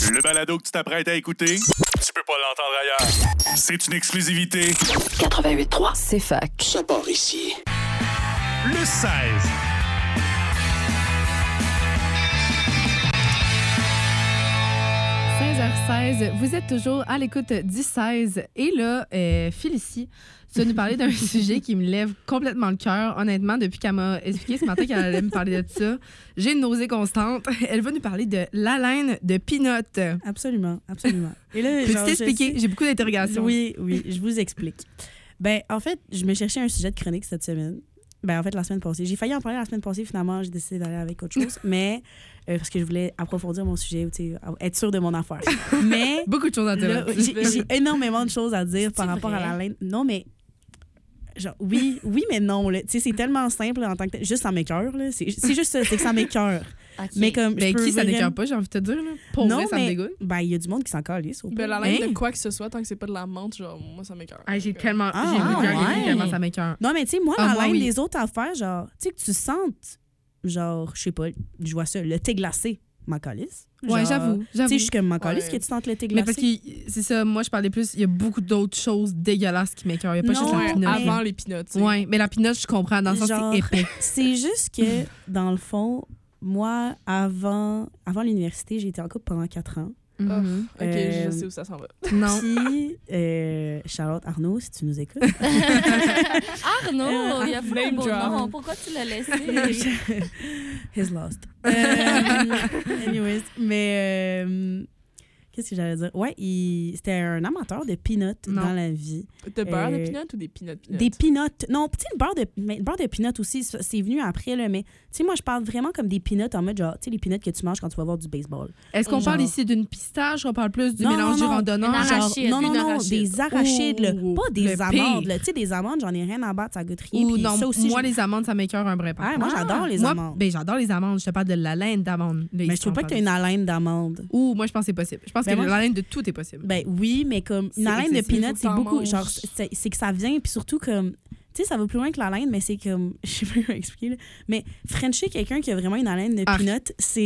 Le balado que tu t'apprêtes à écouter, tu peux pas l'entendre ailleurs. C'est une exclusivité. 88.3, c'est fac. Ça part ici. Le 16. Vous êtes toujours à l'écoute du 16. Et là, Félicie, tu vas nous parler d'un sujet qui me lève complètement le cœur. Honnêtement, depuis qu'elle m'a expliqué ce matin qu'elle allait me parler de ça, j'ai une nausée constante. Elle va nous parler de l'haleine de Peanut. Absolument, absolument. Et là, peux-tu t'expliquer? J'ai beaucoup d'interrogations. Oui, je vous explique. Ben, en fait, je me cherchais un sujet de chronique cette semaine. Ben, en fait, la semaine passée. J'ai failli en parler la semaine passée, finalement, j'ai décidé d'aller avec autre chose. Mais, parce que je voulais approfondir mon sujet, être sûre de mon affaire. Mais. Beaucoup de choses à dire. J'ai énormément de choses à dire par rapport vrai? à la laine. Non, mais. Genre, oui, mais non. C'est tellement simple en tant que. Juste ça m'écoeure, là. C'est juste ça, c'est que ça m'écoeure. Okay. Mais comme. Ben, qui ça n'écoeure pas, j'ai envie de te dire, là? Pour vrai, ça me dégoûte. Ben, il y a du monde qui s'en calisse. Ben, la laine de quoi que ce soit, tant que c'est pas de la menthe, genre, moi, ça m'écoeure. Ah, j'ai tellement. Ah, j'ai vu ouais. tellement ça m'écoeure. Non, mais tu sais, moi, Ah, la moi, laine oui. des autres affaires, genre, tu sais, que tu sentes, genre, je sais pas, je vois ça, le thé glacé, ma calisse. Ouais, Genre, j'avoue. Tu sais, je suis comme ma calisse Ouais. que tu sentes le thé Mais glacé. parce que c'est ça, moi, je parlais plus, il y a beaucoup d'autres choses dégueulasses qui m'écoeurent. Il n'y a pas Non, juste la Ouais, Peanut. avant les peanuts. tu sais. Ouais, mais la Peanut, je comprends. Dans le sens, Genre, c'est épais. C'est juste que, dans le fond, moi, avant l'université, j'ai été en couple pendant 4 ans. Mhm. Ok, Euh, je sais où ça s'en va. Non. Puis, Charlotte Arnaud, si tu nous écoutes. Arnaud, il a fait un Name beau drop. nom. Pourquoi tu l'as laissé? He's lost. Anyways, mais qu'est-ce que j'allais dire? Ouais, c'était un amateur de peanuts Non. dans la vie. De beurre de Euh, peanuts ou des peanuts? Des peanuts. Non, tu sais, le beurre de peanuts aussi, c'est venu après, là, mais tu sais, moi, je parle vraiment comme des peanuts en mode genre, tu sais, les peanuts que tu manges quand tu vas voir du baseball. Est-ce qu'on Genre- parle ici d'une pistache? On parle plus du Non, mélange non, du randonneur? Une Genre, arachide, non, une non, arachide. des arachides, là. Oh, Pas des le amandes, pire. là. Tu sais, des amandes, j'en ai rien à battre, ça goûte rien. Ou puis non, ça aussi, moi, les amandes, ça m'écoeure un vrai. par Ouais, contre. moi, j'adore les Moi, amandes. ben, j'adore les amandes. Je te parle de la laine d'amande. Mais je trouve pas que tu as une haleine d'amande. Ou moi, je pense que c'est possible. Je pense Ben, que moi, la laine de tout est possible. Ben oui, mais comme une C'est haleine de excessif, peanuts, faut c'est que t'en beaucoup. manges. Genre, c'est que ça vient, puis surtout comme. Tu sais, ça va plus loin que la laine, mais c'est comme. Je sais pas comment expliquer, là. Mais Frencher quelqu'un qui a vraiment une haleine de Ah. peanuts, c'est.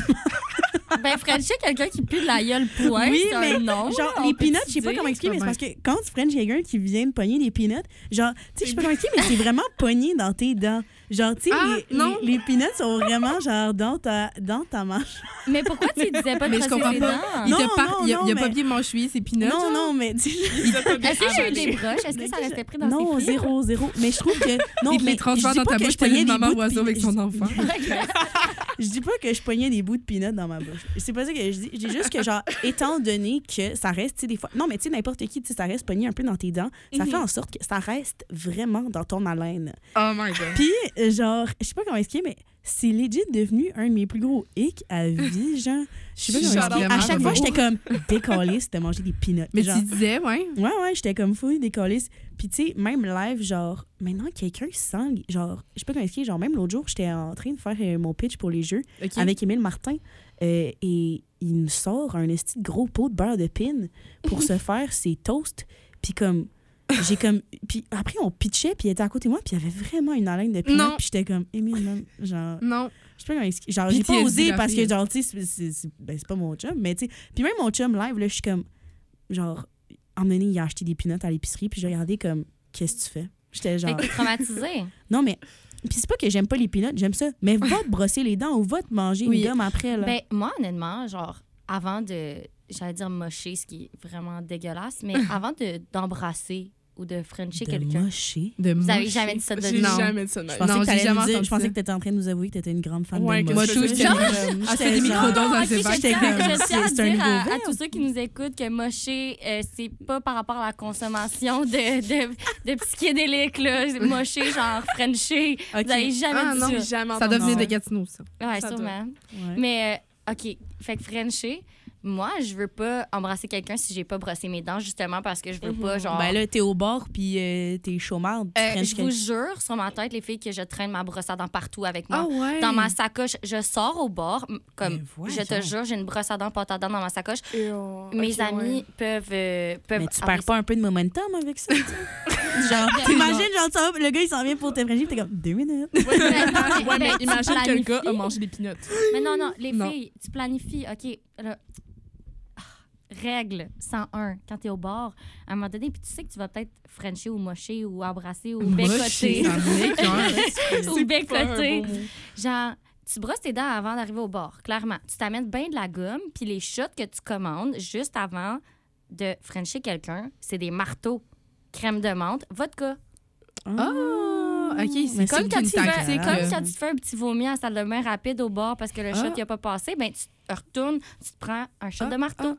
Ben, Frenchie, quelqu'un qui pue de la gueule point, Oui, c'est mais un nom. genre, là, les on peut peanuts, je sais pas dire. comment expliquer, mais c'est Ouais. parce que quand tu French quelqu'un qui vient de pogner des peanuts, genre, tu sais, je sais pas comment expliquer, mais c'est vraiment pogné dans tes dents. Genre, tu sais, Ah, non. les peanuts sont vraiment, genre, dans ta mâchoire. Mais pourquoi tu disais pas de Mais je brosser comprends ses pas. dents? Il Non, te part, non, il y a non, pas mais- bien mâchouillé, c'est peanuts. Non, genre. non, mais tu sais. Est-ce que j'ai eu des broches? Est-ce que ça restait pris dans Non, ses fils? zéro. Mais je trouve que. Non, Il te mais les transfère je dis dans pas ta que bouche, je telle pognais une des maman bouts de oiseau avec pi- son enfant. Je dis pas que je pognais des bouts de peanut dans ma bouche. C'est pas ça que je dis. Je dis juste que, genre, étant donné que ça reste, tu sais, des fois. Non, mais tu sais, n'importe qui, tu sais, ça reste pogné un peu dans tes dents, ça fait en sorte que ça reste vraiment dans ton haleine. Oh my God. Puis, genre, je sais pas comment expliquer, mais c'est legit devenu un de mes plus gros hicks à vie, genre. Je sais pas comment J'adore expliquer. À chaque vraiment fois, j'étais comme décaliste de manger des peanuts. Mais genre, tu disais, ouais. Ouais, j'étais comme fou, décaliste. Puis, tu sais, même live, genre, maintenant, quelqu'un sent, genre, je sais pas comment expliquer, genre, même l'autre jour, j'étais en train de faire mon pitch pour les jeux OK. avec Émile Martin. Et il me sort un esti de gros pot de beurre de pin pour se faire ses toasts. Puis comme, j'ai comme... Puis après, on pitchait, puis il était à côté de moi, puis il y avait vraiment une haleine de peanut. Non. Puis j'étais comme, Émile, man, genre... Non. Je sais pas comment expliquer. Genre, j'ai pas PTSD, osé la parce fille. que, genre, tu sais, c'est pas mon chum, mais tu sais... Puis même mon chum live, là, je suis comme... Genre, en donné, il a acheté des peanuts à l'épicerie, puis j'ai regardé comme, qu'est-ce que tu fais? J'étais genre... Fait que t'es traumatisée. Non, mais... Puis c'est pas que j'aime pas les peanuts, j'aime ça. Mais va te brosser les dents ou va te manger Oui. une gomme après, là. Ben, moi, honnêtement, genre, avant de. J'allais dire mocher, ce qui est vraiment dégueulasse, mais avant d'embrasser ou de frencher de quelqu'un. mocher. De Vous avez moche. jamais dit ça de J'ai Non. jamais dit ça de ma Je vie. pensais Non, que j'ai t'allais jamais nous dire- entendu je pensais ça. que t'étais en train de nous avouer que t'étais une grande fan Ouais, de que moche. Moi, tout, je- j'étais Genre- Elle fait des J'étais microdoses genre- dans Ok, ses je vaches. J'étais tiens comme, je tiens à c'est un dire nouveau à verbe. tous ceux qui nous écoutent que mocher, c'est pas par rapport à la consommation de psychédéliques, là. Mocher, genre Frencher. Ok. Vous avez jamais Ah, dit non. ça. J'ai jamais Ça doit entendu venir de ça. Gatineau, ça. Ouais, Ça sûrement. Ouais. Mais, OK. Fait que Frencher, moi, je veux pas embrasser quelqu'un si j'ai pas brossé mes dents, justement parce que je veux pas, genre. Ben là, t'es au bord, puis t'es chômarde. je vous jure, sur ma tête, les filles, que je traîne ma brosse à dents partout avec moi. Ah ouais. Dans ma sacoche, je sors au bord, comme, Mais voyons. je te jure, j'ai une brosse à dents, pâte à dents dans ma sacoche. Et, Mes ok, amis ouais. peuvent Mais tu avoir perds pas un peu de momentum avec ça, tu sais? Genre, t'imagines, genre, ça va, le gars, il s'en vient pour te frencher, t'es comme 2 minutes. Ouais, mais tu imagine que le gars a planifies. mangé des peanuts. Mais non, les Non. filles, tu planifies, OK, là, règle 101, quand t'es au bar, à un moment donné, puis tu sais que tu vas peut-être frencher ou mocher ou embrasser ou bécoter. Ou bécoter. Genre, tu brosses tes dents avant d'arriver au bar, clairement. Tu t'amènes bien de la gomme, puis les shots que tu commandes juste avant de frencher quelqu'un, c'est des marteaux, crème de menthe, vodka. OK, c'est Comme quand, une tu fais, tactique. comme quand tu fais un petit vomi à la salle de bain rapide au bar parce que le shot n'a pas passé, ben tu retournes, tu te prends un shot de marteau.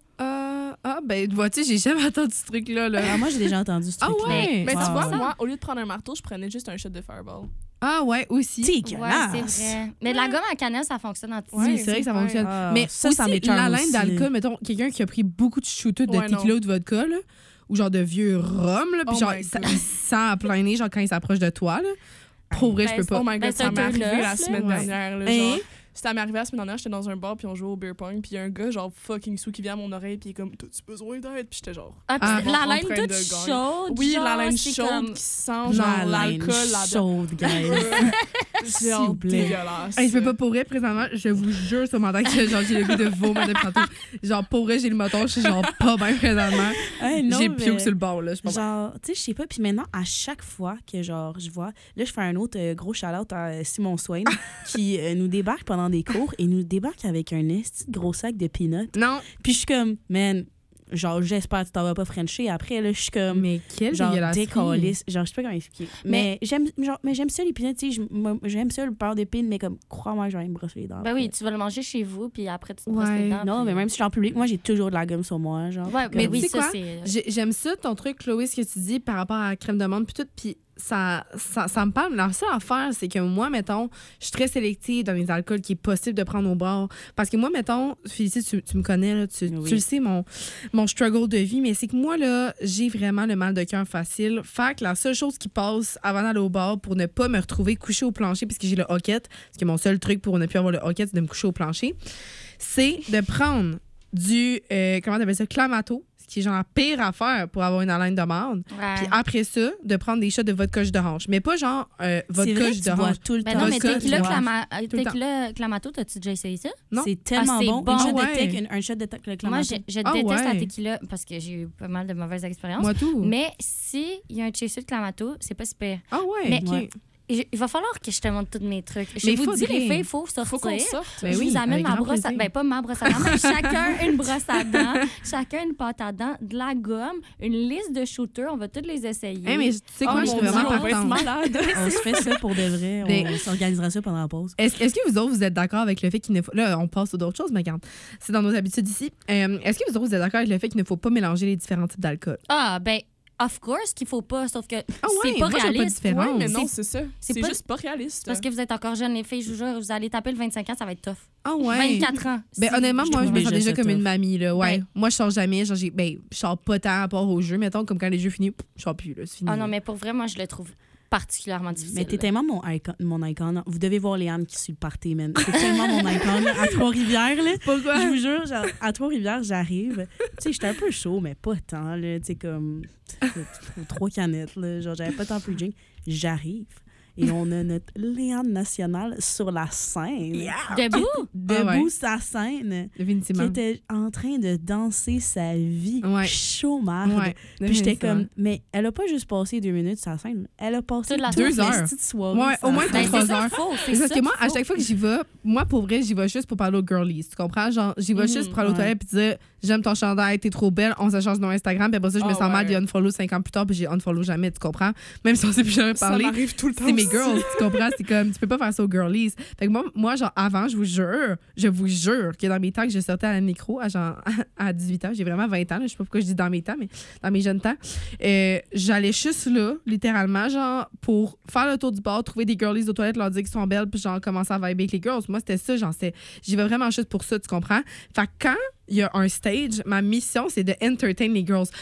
Ben, vois-tu, j'ai jamais entendu ce truc-là. Là. Ah, moi, j'ai déjà entendu ce truc-là. ouais? Mais tu Wow. vois, moi, au lieu de prendre un marteau, je prenais juste un shot de Fireball. Ah ouais, aussi. C'est Ouais, dégueulasse. c'est vrai. Mais de la gomme à cannelle, ça fonctionne en petit. Oui, c'est vrai que ça fonctionne. Ah, mais ça aussi, m'écoeure la laine aussi. d'alcool, mettons, quelqu'un qui a pris beaucoup de shooters de Ouais, tequila ou de vodka, là, ou genre de vieux rhum, là, puis Oh genre, my ça, God. il sent à plein nez, genre quand il s'approche de toi, là. Pour vrai, je peux pas. Oh my Ben, God, c'est ça un m'est arrivé turn-off, la là. semaine Ouais. dernière. Là, Hein? genre, ça m'est arrivé la semaine dernière, j'étais dans un bar, puis on jouait au beer pong, puis il y a un gars, genre fucking sous, qui vient à mon oreille, puis il est comme, t'as-tu besoin d'aide? Puis j'étais genre. Ah, puis Ah, la en laine train toute de gagner. chaude. Oui, genre, la laine c'est chaude comme- qui sent genre l'alcool là-dedans. chaude, guys. C'est genre vous plaît. dégueulasse. Hey, je peux pas pour vrai, présentement, je vous jure sur mon temps que genre, j'ai le goût de vomir depuis tantôt. Genre, pour vrai, j'ai le moton, je suis genre pas bien présentement. Hey, non, J'ai mais- pioque sur le bord, là. Je suis pas bien. Genre, tu sais, je sais pas. Puis maintenant, à chaque fois que, genre, je vois. Là, je fais un autre gros shout-out à Simon Swain qui nous débarque pendant des cours et nous débarque avec un esti de gros sac de peanuts. Non, Puis je suis comme, man, genre, j'espère que tu t'en vas pas frencher. Après, là, je suis comme. mais quel Genre, dégueulasse. décalisse. Genre, je sais pas comment expliquer. Mais j'aime ça, les peanuts, tu sais. J'aime ça, le beurre d'épines, mais comme, crois-moi, je vais aller me brosser les dents. Ben oui, après. tu vas le manger chez vous, puis après, tu te brosses Ouais. les dents. Non, puis- mais même si je suis en public, moi, j'ai toujours de la gomme sur moi. Genre, Ouais, Mais mais oui, tu sais ça, quoi? c'est. J'aime ça, ton truc, Chloé, ce que tu dis par rapport à la crème de menthe, puis tout. Puis ça me parle. La seule affaire, c'est que moi, mettons, je suis très sélective dans les alcools qui est possible de prendre au bar. Parce que moi, mettons, Félicie, tu me connais, là, tu le sais, mon struggle de vie, mais c'est que moi, là, j'ai vraiment le mal de cœur facile. Fait que la seule chose qui passe avant d'aller au bar pour ne pas me retrouver couché au plancher, puisque j'ai le hockey, parce que mon seul truc pour ne plus avoir le hockey, c'est de me coucher au plancher, c'est de prendre du, comment t'appelles ça, Clamato, ce qui est genre la pire affaire pour avoir une haleine de marde. Ouais. Puis après ça, de prendre des shots de vodka jus d'orange. Mais pas genre c'est vodka vrai jus que tu bois d'orange. tout le Ben temps. non, mais Vodka, tequila, tu vois. tequila Clamato, t'as-tu déjà essayé ça? Non. C'est tellement Ah, c'est bon. bon. Un shot Ah ouais. de tech, un shot de tech, le Moi, Clamato. je Ah déteste ouais. la tequila parce que j'ai eu pas mal de mauvaises expériences. Moi tout. Mais si il y a un chaser de Clamato, c'est pas super. Ah ouais. Mais- ok. Ouais. Il va falloir que je te montre tous mes trucs. Je Mais vous dis, faudrait. les filles, il faut sortir. Faut qu'on sorte. Ben je oui, vous amène avec ma grand brosse à plaisir. ben pas ma brosse à dents, mais chacun une brosse à dents, chacun une pâte à dents, de la gomme, une liste de shooters, on va toutes les essayer. Hey, mais tu sais quoi, Oh je suis mon vraiment Dieu, on va être partante. malade. On se fait ça pour de vrai. Mais- On s'organisera ça pendant la pause. Est-ce que vous autres, vous êtes d'accord avec le fait qu'il ne faut... Là, on passe aux d'autres choses, mais regarde, c'est dans nos habitudes ici. Est-ce que vous autres, vous êtes d'accord avec le fait qu'il ne faut pas mélanger les différents types d'alcool? Ah ben of course qu'il faut pas, sauf que Ah c'est ouais, pas moi, j'ai pas de réaliste. différence. Ouais, mais non, c'est ça. c'est C'est pas- juste pas réaliste. Parce que vous êtes encore jeunes, les filles, je vous jure, vous allez taper le 25 ans, ça va être tough. Ah ouais. 24 ans. Ben Si- honnêtement, moi, je me trouve sens déjà déjà ça comme une tough. mamie, là. Ouais. Ben- Moi, je sors jamais. Genre, je sors pas tant à part au jeu, mettons, comme quand les jeux finissent, je sors plus, là. C'est fini. Ah non, mais pour vrai, moi, je le trouve particulièrement difficile. Mais t'es tellement mon icon. Vous devez voir Léane qui suit le party, man. C'est tellement mon icon. À Trois-Rivières, là. Pourquoi? Je vous jure, genre, à Trois-Rivières, j'arrive. Tu sais, j'étais un peu chaud, mais pas tant, là. Tu sais, comme 3 canettes, là. Genre, j'avais pas tant plus de drink. J'arrive. Et on a notre Léane nationale sur la scène. Debout? Debout Ah ouais. sa scène. Qui Définitivement. était en train de danser sa vie. Ouais. Chaumarde. Ouais. Puis j'étais Définitivement. comme, mais elle a pas juste passé 2 minutes sa scène. Elle a passé Toute la 2 soirée. heures. petite soirée. Ouais, sa au moins scène. Ben, 3 c'est ça heures. qu'il faut. C'est parce ça que moi, qu'il à faut. chaque fois que j'y vais, moi, pour vrai, j'y vais juste pour parler aux girlies. Tu comprends? Genre, j'y vais juste pour aller aux ouais. toilettes puis dire j'aime ton chandail, t'es trop belle, on s'échange sur Instagram. Puis après ça, je me Ah sens mal, ouais. j'ai unfollow 5 ans plus tard, puis j'ai unfollow jamais, tu comprends? Même si on s'est plus jamais Ça parlé. m'arrive tout le temps. C'est mes aussi. girls, tu comprends? C'est comme, tu peux pas faire ça aux girlies. Fait que moi, genre, avant, je vous jure que dans mes temps que je sortais à la micro, à 18 ans, j'ai vraiment 20 ans, là, je sais pas pourquoi je dis dans mes temps, mais dans mes jeunes temps, j'allais juste là, littéralement, genre, pour faire le tour du bar, trouver des girlies aux toilettes, leur dire qu'ils sont belles, puis genre, commencer à vibrer avec les girls. Moi, c'était ça, genre, j'y vais vraiment juste pour ça, tu comprends? Fait que quand il y a un stage, ma mission, c'est de entertain les girls. Puis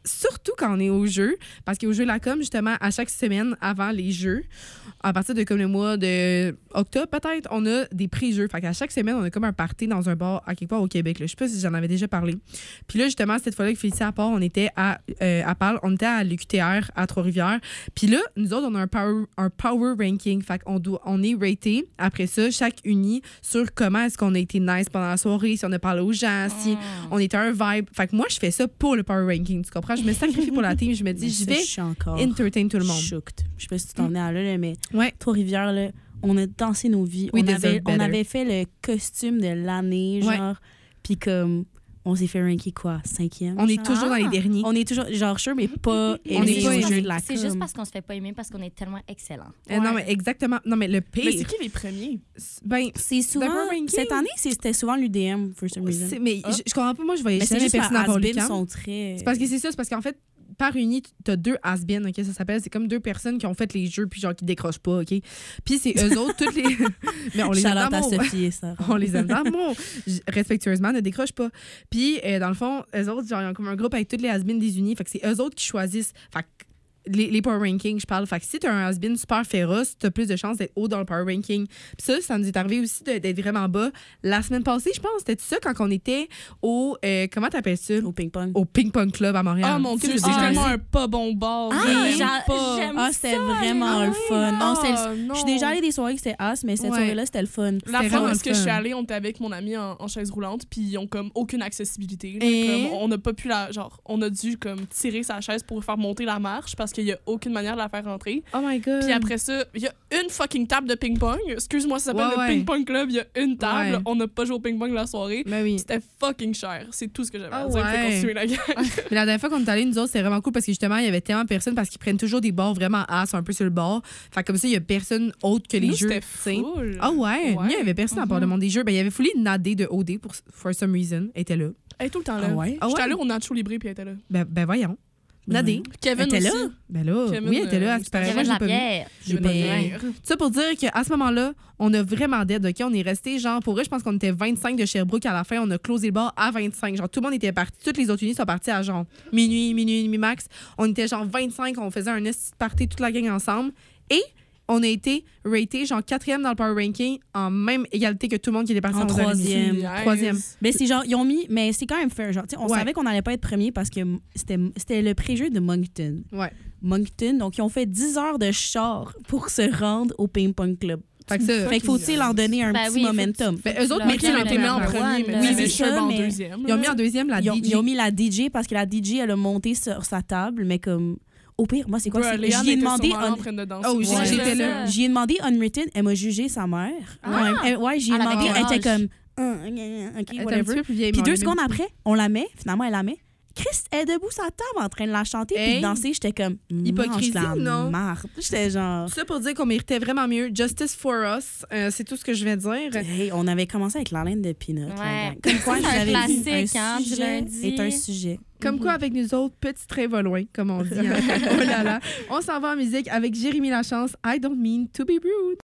surtout quand on est au jeu, parce qu'au jeu Lacom, justement, à chaque semaine avant les jeux, à partir de comme le mois de octobre, peut-être, on a des pré-jeux. Fait qu'à chaque semaine, on a comme un party dans un bar à quelque part au Québec. Là. Je sais pas si j'en avais déjà parlé. Puis là, justement, cette fois-là que Félicie à part, on était à Pâle, on était à l'UQTR à Trois-Rivières. Puis là, nous autres, on a un power ranking. Fait qu'on est raté, après ça, chaque uni, sur comment est-ce qu'on a été nice pendant la soirée, si on a parlé aux gens, si on était un vibe. Fait que moi, je fais ça pour le power ranking, tu comprends? Je me sacrifie pour la team, je me dis, je vais entertain tout le monde. Shooked. Je sais pas si tu t'en es à là, mais Ouais. Trois-Rivières, là, on a dansé nos vies. We on deserve better. avait fait le costume de l'année, Ouais. genre. Puis comme, on s'est fait ranker quoi? 5e? On est genre? toujours dans les derniers. On est toujours, genre, sure, mais pas On est pas au aimé. jeu de la C'est juste com. parce qu'on se fait pas aimer parce qu'on est tellement excellents. Non, mais exactement. Non, mais le Mais c'est pire, qui les premiers? ben, C'est souvent, Power ranking. cette année, c'était souvent l'UDM, for some reason. mais je comprends pas, moi, je voyais Mais c'est jamais juste personne à les Port-Lucan. sont très... C'est parce que c'est ça, c'est parce qu'en fait, par uni, t'as 2 has-been, OK, ça s'appelle. C'est comme 2 personnes qui ont fait les jeux puis genre qui décrochent pas, OK? Puis c'est eux autres, toutes les... Mais on les aime Shout-out à d'amour. Sophie et Sarah. On les aime d'amour. Respectueusement, ne décroche pas. Puis, dans le fond, eux autres, genre, ils ont comme un groupe avec toutes les has-been des unis. Fait que c'est eux autres qui choisissent. Fait que les power rankings, je parle. Fait que si t'as un has-been super féroce, t'as plus de chances d'être haut dans le power ranking. Puis ça nous est arrivé aussi d'être vraiment bas. La semaine passée, je pense, c'était ça quand on était au... comment t'appelles ça? Au ping-pong. Au Ping-Pong Club à Montréal. Ah mon Dieu, Tu sais, c'est je tellement sais. un pas bon bar. Ah, J'aime pas. j'aime Ah, c'était ça, vraiment mais le fun. Non, Ah, je suis déjà allée des soirées que c'était as, mais cette Ouais. soirée-là, c'était le fun. La C'était fois où vraiment est-ce que le je suis fun. allée, on était avec mon ami en chaise roulante, puis ils ont comme aucune accessibilité. là. Et? Comme, on n'a pas pu genre, on a dû comme tirer sa chaise pour faire monter la marche parce qu'il y a aucune manière de la faire rentrer. Oh my God. Puis après ça, il y a une fucking table de ping-pong. Excuse-moi, ça s'appelle Ouais, le Ping-Pong Club. Il y a une table. Ouais. On n'a pas joué au ping-pong la soirée. Ben oui. C'était fucking cher. C'est tout ce que j'avais à Ah dire pour ouais. continuer la gang. Mais la dernière fois qu'on est allé, nous autres, c'était vraiment cool parce que justement, il y avait tellement de personnes parce qu'ils prennent toujours des bars vraiment as un peu sur le bord. Fait que comme ça, il y a personne autre que les Nous, jeux. c'était tu sais. full. Ah ouais. Nous, il y avait personne à part le monde des jeux. Ben, il y avait Fouli Nadé de OD for some reason. Elle était là. Elle est tout le temps là. Ah ouais? Ah J'étais ouais? allée au Nacho Libre puis elle était là. Ben voyons. Nadé. Kevin Elle était aussi. là? Ben là. Kevin, oui, elle était là. À ce qui il paraît. Il y Moi, avait de j'ai la pas vu. bière. J'ai Ben, pas de Ça pour dire qu'à ce moment-là, on a vraiment dead, OK? On est resté, genre, pour eux, je pense qu'on était 25 de Sherbrooke à la fin. On a closé le bar à 25. Genre, tout le monde était parti. Toutes les autres unis sont partis à genre minuit et demi max. On était genre 25. On faisait un esti de party toute la gang ensemble. Et on a été raté genre 4e dans le power ranking en même égalité que tout le monde qui était parti En en 3e. Yes. 3e. Mais c'est genre, ils ont mis, mais c'est quand même fair. Genre, tu sais, on Ouais. savait qu'on n'allait pas être premier parce que c'était le pré-jeu de Moncton. Ouais. Moncton, donc ils ont fait 10 heures de char pour se rendre au ping-pong club. Fait que ça. Fait qu'il faut-il leur donner un Ben petit oui, faut que momentum. Ben, eux autres, leur Mais qui donnes a été mis en le premier, one, mais là. Oui, oui, c'est c'est ça, en mais deuxième. Ils ont mis en deuxième la Ils ont, DJ. ils ont mis la DJ parce que la DJ, elle a monté sur sa table, mais comme. Au pire, moi, c'est quoi? Bruh, C'est- Léane j'y ai était demandé. sûrement là en train de danser. Oh, Ouais, j'étais c'est là. ça. J'y ai demandé unwritten, elle m'a jugé sa mère. Ah! Ouais, j'y ai Elle avait demandé, quel elle était âge? comme. OK, Elle était un petit whatever. peu plus vieille. Puis mais on 2 l'aimait secondes après, on la met, finalement, elle la met. Chris est debout sur la table en train de la chanter puis Hey. de danser. J'étais comme. Hypocrisie mange la ou non? marde. J'étais genre. Tout ça pour dire qu'on méritait vraiment mieux. Justice for us. C'est tout ce que je vais dire. Hey, on avait commencé avec la laine de Peanut. la Ouais. gang. Comme quoi, Ça, je c'est un l'avais dit, classique, hein, du sujet lundi. est un sujet. Comme quoi, avec nous autres, petit trait va loin, comme on dit. Hein. Oh là là. On s'en va en musique avec Jérémy Lachance. I don't mean to be rude.